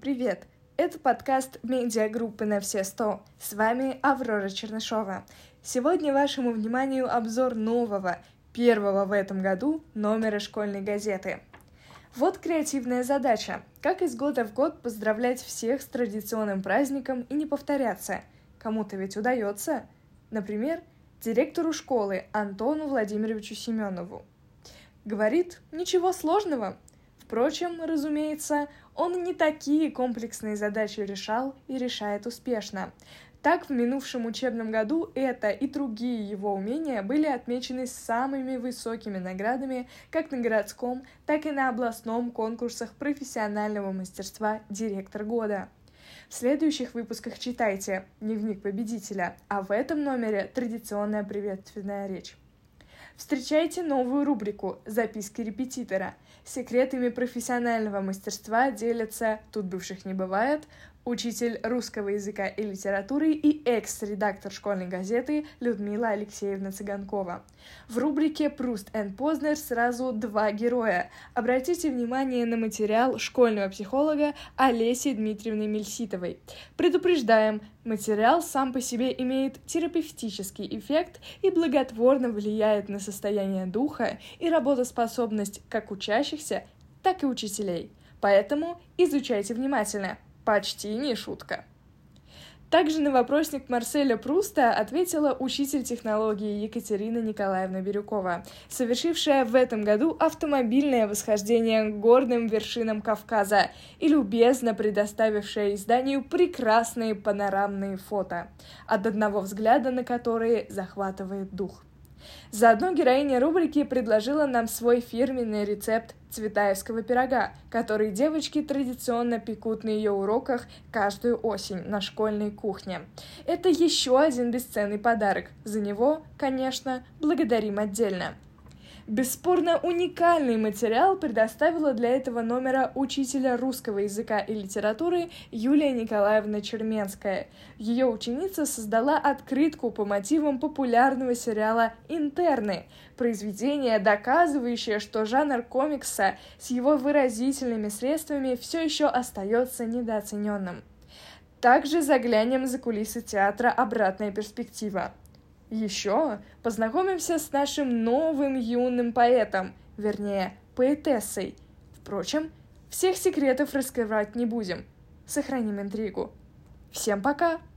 Привет! Это подкаст медиагруппы «На все 100». С вами Аврора Чернышова. Сегодня вашему вниманию обзор нового, первого в этом году номера школьной газеты. Вот креативная задача. Как из года в год поздравлять всех с традиционным праздником и не повторяться? Кому-то ведь удается. Например, директору школы Антону Владимировичу Семенову. Говорит, ничего сложного. Впрочем, разумеется, он не такие комплексные задачи решал и решает успешно. Так, в минувшем учебном году это и другие его умения были отмечены самыми высокими наградами как на городском, так и на областном конкурсах профессионального мастерства «Директор года». В следующих выпусках читайте «Дневник победителя», а в этом номере традиционная приветственная речь. Встречайте новую рубрику «Записки репетитора». Секретами профессионального мастерства делятся, тут бывших не бывает, учитель русского языка и литературы и экс-редактор школьной газеты Людмила Алексеевна Цыганкова. В рубрике «Пруст энд Познер» сразу два героя. Обратите внимание на материал школьного психолога Олеси Дмитриевны Мельситовой. Предупреждаем, материал сам по себе имеет терапевтический эффект и благотворно влияет на состояние духа и работоспособность как учащихся, так и учителей. Поэтому изучайте внимательно. Почти не шутка. Также на вопросник Марселя Пруста ответила учитель технологии Екатерина Николаевна Бирюкова, совершившая в этом году автомобильное восхождение к горным вершинам Кавказа и любезно предоставившая изданию прекрасные панорамные фото, от одного взгляда на которые захватывает дух. Заодно героиня рубрики предложила нам свой фирменный рецепт цветаевского пирога, который девочки традиционно пекут на ее уроках каждую осень на школьной кухне. Это еще один бесценный подарок. За него, конечно, благодарим отдельно. Бесспорно уникальный материал предоставила для этого номера учителя русского языка и литературы Юлия Николаевна Черменская. Ее ученица создала открытку по мотивам популярного сериала «Интерны», произведение, доказывающее, что жанр комикса с его выразительными средствами все еще остается недооцененным. Также заглянем за кулисы театра «Обратная перспектива». Еще познакомимся с нашим новым юным поэтом, вернее, поэтессой. Впрочем, всех секретов раскрывать не будем. Сохраним интригу. Всем пока!